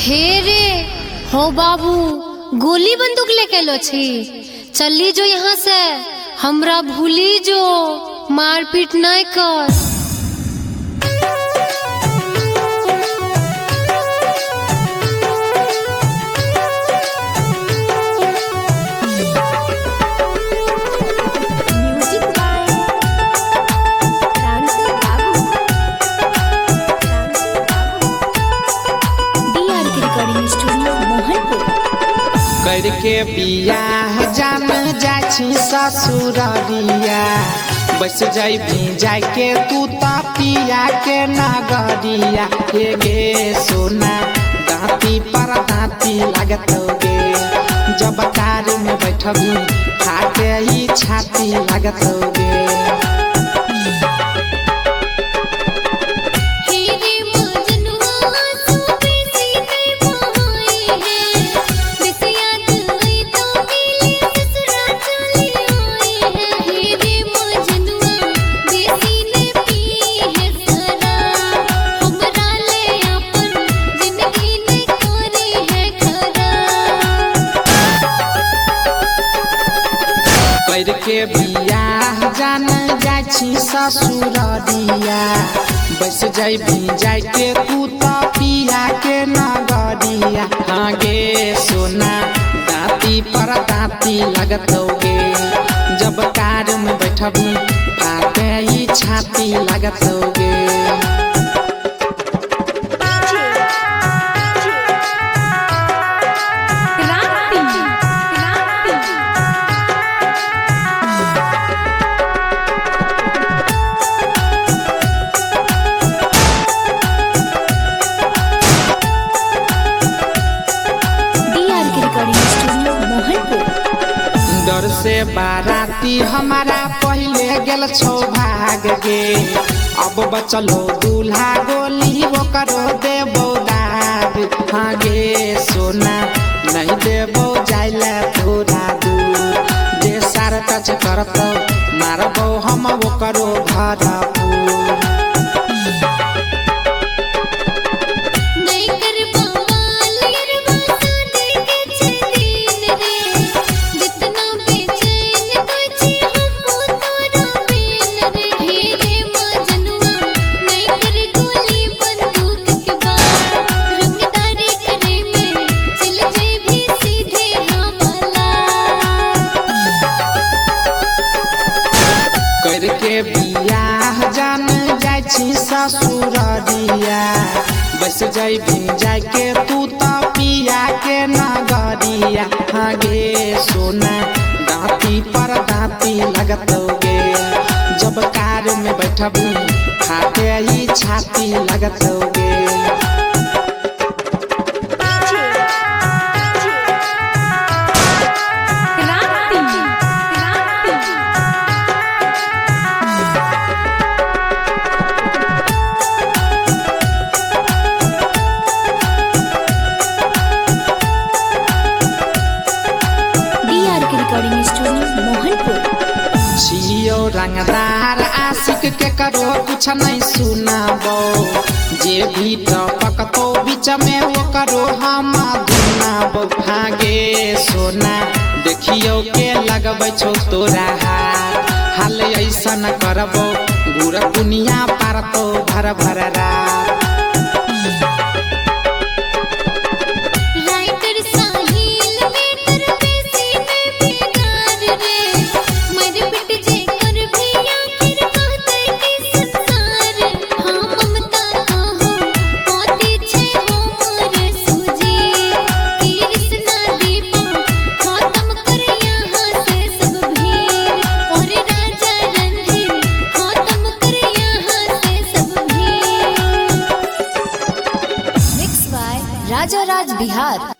हे रे हो बाबू, गोली बंदूक लेके लो छी। चली जो यहाँ से, हमरा भूली जो, मारपीट नहीं कर। करके बियाह जान जाछी ससुररिया, बस जाइबी जाके तू तो पिया के नगरिया। हे गे सोना दाँती पर दाँती लगतोगे, जब कार में बैठबी फाटे ही छाती लगतोगे। करके बियाह जान जाछी ससुररिया, बस जाइबी जाके तू तो पिया के नगरिया। हाँ गे सोना दाँती पर दाँती लगतोगे, जब कार में बैठबी फाटे ही छाती लगतोगे। डर से बाराती हमारा पहले गेल छो भाग गे, अब बचलो दूल्हा गोली वो करो देबो दाग। हाँ गे सोना नहीं देबो जाइले थोड़ा दूर, जे सार टच करतो मारबो हम वो करो भरपूर। करके बियाह जान जाछी ससुररिया, बस जाइबी जाके तू तो पिया के नगरिया। हाँ गे सोना दाँती पर दाँती लगतोगे, जब कार में बैठबी फाटे ही छाती लगतोगे। छियो रंगदार आशिक के करो कुछ नहीं सुनाबो, जे भी टपकतो बीच में वो करो हम धुनाबो। हाँ गे सोना देखियो के लगबै छो तोरा हाल ऐसन करबो, गुर दुनिया पारतो भर भर रात। राजा राज बिहार।